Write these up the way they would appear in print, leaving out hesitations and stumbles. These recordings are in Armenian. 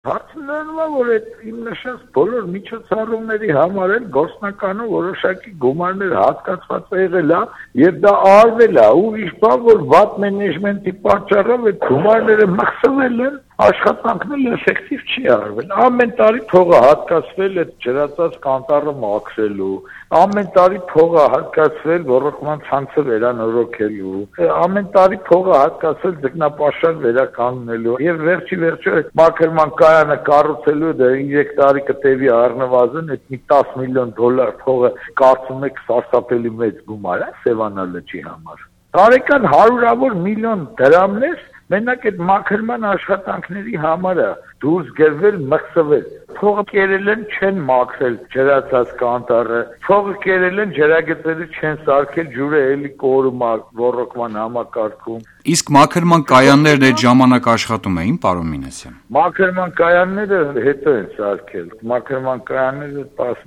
Հարցնելն որ այդ իմ նշած բոլոր միջոցառումների համար էլ գործնականում որոշակի գումարներ հատկացված եղել է եւ դա արվել է ուրիշ բան որ վատ մենեջմենտի պատճառով այդ գումարները մխսվել են աշխատանքն էլ էֆեկտիվ չի արվել ամեն տարի փողը հատկացվել այդ ջրածած կանտարը մաքրելու ամեն տարի փողը հատկացվել ռոռոկման ցանցը վերանորոգելու ամեն տարի փողը հատկացվել ձկնապաշար վերականգնելու եւ վերջի այդ մաքրման կայանը կառուցելու դա 3 տարի կտևի առնվազն այդ մի $10 միլիոն փողը կարծում եք սարսափելի մեծ գումար է Սևանա լճի համար տարեկան հարյուրավոր միլիոն դրամներ մենակ այդ մաքրման աշխատանքների համար է դուրս գերվել մխսվել փողը կերել են չեն մաքրել ջրածած կանտարը փողը կերել են ջրագծերը չեն սարքել ջուրը էլի կորում է ռոռոկման համակարգում Իսկ մաքրման կայաններն այդ ժամանակ աշխատում էին, պարոն Մինասյան։ Մաքրման կայանները հետո են սարքել։ Մաքրման կայանները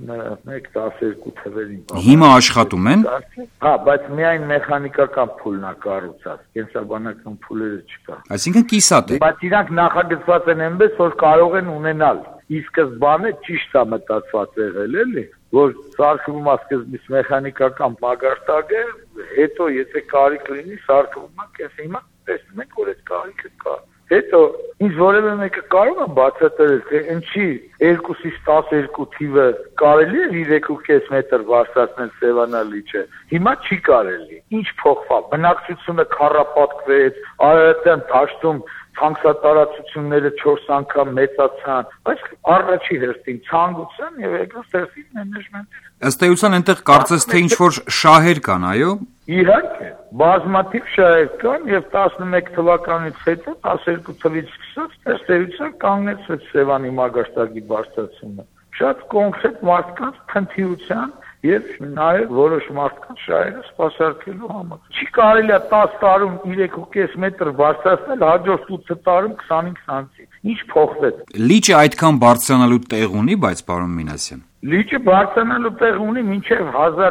11-12 թվերին։ Հիմա աշխատում են։ Հա, բայց միայն մեխանիկական փուլն է կառուցած, կենսաբանական փուլերը չկա։ Այսինքն կիսատ է։ Բայց իրանք նախագծված են այնպես, որ կարող են ունենալ։ Իսկ սկզբանե ճիշտ է մտածված եղել, էլի, որ սարքվում է սկզբից մեխանիկական մագարտակ է, հետո եթե կարիք լինի սարքվում է, կես հիմա տեսնում ենք, որ այդ կարիքը կա։ Հետո ինձ որևէ մեկը կարող է բացատրել, թե ինչի 2-ից 12 թիվը կարելի է 3.5 մետր բարձրացնել Սևանա լիճը։ Հիմա չի կարելի։ Ինչ փոխվավ։ Բնակչությունը քառապատկվեց, Արարատյան դաշտում ցանքսատարածությունները 4 անգամ մեծացան, բայց առաջի հերթին ցանկության եւ երկրորդ հերթին մենեջմենտի։ Ըստ էության այնտեղ կարծես թե ինչ որ շահեր կան, այո։ Իհարկե, բազմաթիվ շահեր կան եւ 11 թվականից հետո 12 թվականից սկսած ըստ էության կանգնեցվեց Սևանի մագարտակի բարձրացումը։ Շատ կոնկրետ մարդկանց քննիության եւ նաեւ որոշ մարդկանց շահերը սպասարկելու համար։ Չի կարելի է 10 տարում 3.5 մետր բարձրացնել, հաջորդ 8 տարում 25 սանտի։ Ինչ փոխվեց։ Լիճը այդքան բարձրանալու տեղ ունի, բայց պարոն Մինասյան։ Լիճը բարձրանալու տեղ ունի մինչև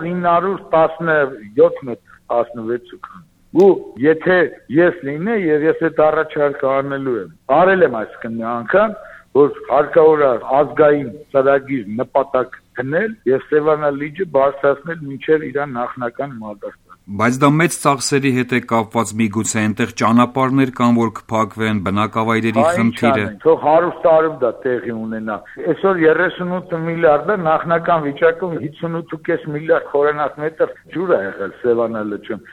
1917 մետր, 16 քան։ Ու եթե ես լինեի եւ ես այդ առաջարկը անելու եմ, արել եմ այս քննի անգամ, որ հարկավոր է ազգային ծրագիր նպատակ գնել եւ Սևանա լիճը բարձրացնել մինչեւ իր նախնական մակարդակը։ Բայց դա մեծ ծախսերի հետ է կապված միգուցե այնտեղ ճանապարհներ կան, որ կփակվեն, բնակավայրերի խնդիրը։ Թող 100 տարում դա տեղի ունենա։ Այսօր 38 միլիարդը նախնական վիճակում 58.5 միլիարդ խորանարդ մետր ջուր է եղել Սևանա լճում։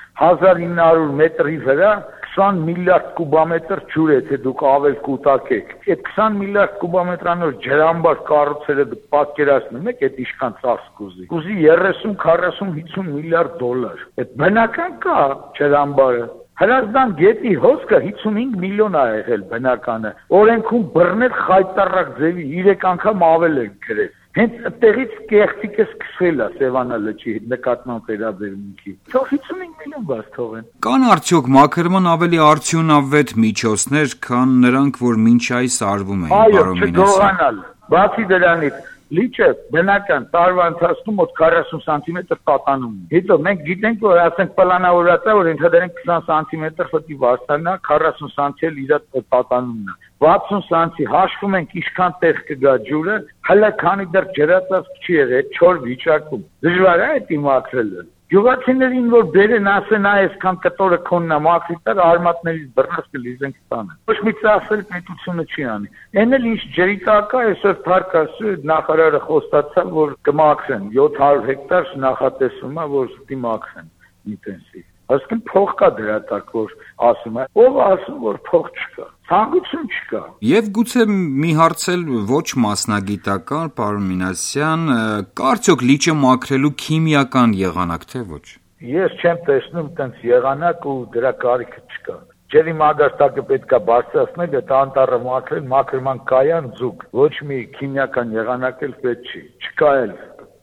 1900 մետրի վրա 20 միլիարդ կուբամետր ջուր է, եթե դուք ավել կուտակեք։ Այդ 20 միլիարդ կուբամետրանոց ջրամբար կառուցելը դուք պատկերացնում եք, այդ ինչքան ծախս կուզի։ Կուզի 30, 40, 50 միլիարդ դոլար։ Այդ բնական կա ջրամբարը։ Հրազդան գետի հոսքը 55 միլիոն է եղել բնականը։ Օրենքում բռնել խայտարակ ձևի 3 անգամ ավել են գրել։ Հենց այդտեղից կեղծիկը սկսվել է Սևանա լճի նկատմամբ վերաբերմունքի։ Թող 55 միլիոն բաց թողեն։ Կան արդյոք մաքրման ավելի արդյունավետ միջոցներ, քան նրանք, որ մինչ այս արվում են, պարոն Մինասյան։ Այո, չգողանալ։ Բացի դրանից լիճը բնական տարվա ընթացքում մոտ 40 սանտիմետր տատանում է։ Հետո մենք գիտենք, որ ասենք պլանավորած է, որ ընդհանրեն 20 սանտիմետր ֆտի բարձրանա, 40 սանտի էլ իր տատանումն է։ 60 սանտի հաշվում ենք ինչքան տեղ կգա ջուրը, հələ քանի դեռ ջրածածկ չի եղել, չոր վիճակում։ Դժվար է այդ իմացելը։ Գյուղացիներին որ բերեն ասեն այսքան կտորը քոննա մաքրիտար արմատներից բռնած կլիզենք տանը։ Ոչ մի ծախսել պետությունը չի անի։ Էն էլ ինչ ջրի տակա այսօր փարկասու նախարարը խոստացավ որ կմաքրեն 700 հեկտար նախատեսվում է որ ստի մաքրեն ինտենսիվ։ Այսինքն փող կա դրա տակ որ ասում է։ Ով ասում որ փող չկա։ Ցանկություն չկա։ Եվ գուցե մի հարց էլ ոչ մասնագիտական, պարոն Մինասյան, կա արդյոք լիճը մաքրելու քիմիական եղանակ թե ոչ։ Ես չեմ տեսնում տենց եղանակ ու դրա կարիքը չկա։ Ջրի մագարտակը պետք է բարձրացնել, այդ անտառը մաքրել, մաքրման կայան ձուկ։ Ոչ մի քիմիական եղանակ էլ պետք չի։ Չկա էլ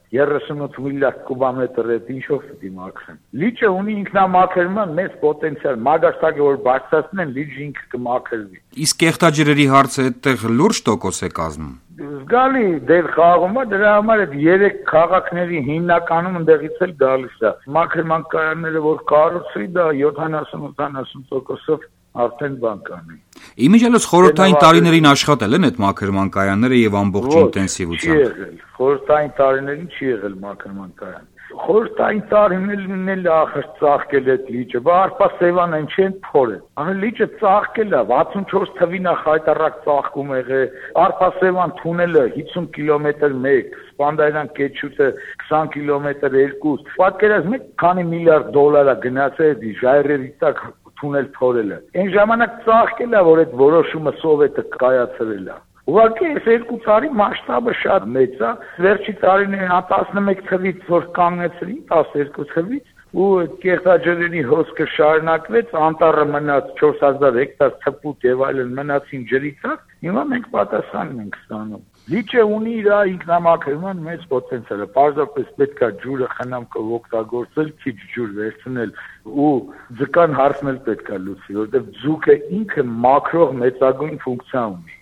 38 միլիարդ կուբամետր է ինչով պիտի մաքրեն։ Լիճը ունի ինքնամաքրման մեծ պոտենցիալ, մագարտակը որ բարձրացնեն, լիճը ինքը կմաքրվի։ Իսկ կեղտաջրերի հարցը այդտեղ լուրջ տոկոս է կազմում։ Զգալի դեր խաղում է, դրա համար այդ 3 քաղաքների հիմնականում ընդեղից էլ գալիս է։ Մաքրման կայանները որ կառուցվի, դա 70-80%-ով արդեն բան կանի։ Իմիջիայլոց խորհրդային տարիներին աշխատել են այդ մաքրման կայանները եւ ամբողջ ինտենսիվությամբ։ Չի եղել։ Խորհրդային տարիներին չի եղել մաքրման կայան։ Խորհրդային տարիներին էլ ախր ծաղկել այդ լիճը, բա Արփա Սևանն չեն փորել։ Ահա լիճը ծաղկել է 64 թվին խայտարակ ծաղկում եղել, Արփա Սևան թունելը 50 կիլոմետր 1, Սպանդայրան Կեչուտը 20 կիլոմետր 2, պատկերացնեք քանի միլիարդ դոլար է գնացել ժայռերի տակ թունել փորելը։ Այն ժամանակ ծաղկել է, որ այդ որոշումը սովետը կայացրել է։ Ուղղակի այս 2 տարի մասշտաբը շատ մեծ է, վերջի տարիներին 11 թվից որ կանգնեցրին 12 թվից ու կեղտաջրերի հոսքը շարունակվեց, անտառը մնաց 4000 հեկտար թփուտ եւ այլն մնացին ջրի տակ, հիմա մենք պատասխան ենք ստանում։ Լիճը ունի իր ինքնամաքրման մեծ պոտենցիալ, պարզապես պետք է ջուրը խնամքով օգտագործել, քիչ ջուր վերցնել ու ձկան հարցնել պետք է լուծի, որովհետեւ ձուկը ինքը մաքրող մեծագույն ֆունկցիա ունի։